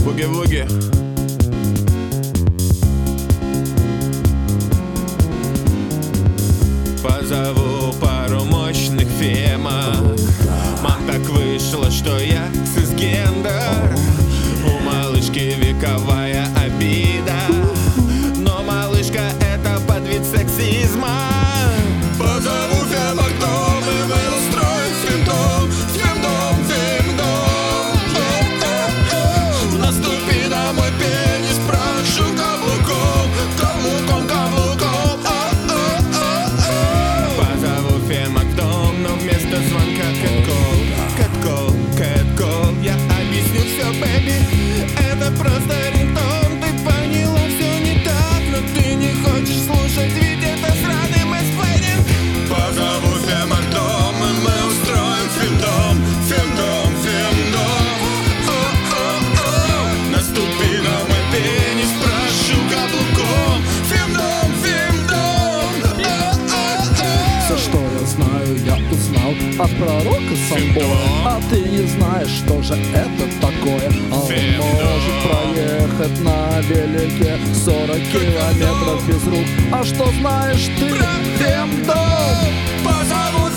Буги-вуги. Позову пару мощных фемок. Мам, так вышло, что я цисгендер. У малышки вековая обида, но малышка это подвид сексизма. Позову фемок в дом, и мы устроим фемдом, фемдом, фемдом. Наступи на мой пенис, прошу каблуком, каблуком, каблуком. Позову фемок в дом, но вместо звонка кэткол, кэткол, кэткол. Я объясню все, бэби, это просто рингтон. Ты поняла, все не так, но ты не хочешь слушать, ведь это сраный мейсплейнинг. Позову фемок в дом, и мы устроим фемдом, фемдом, фемдом. Наступи на мой пенис, прошу каблуком, фемдом, фемдом. Все, что я знаю, я узнал от пророка Самбоя. А ты не знаешь, что же это такое. Он может проехать на велике 40 километров без рук. А что знаешь ты? Фемдом. Позову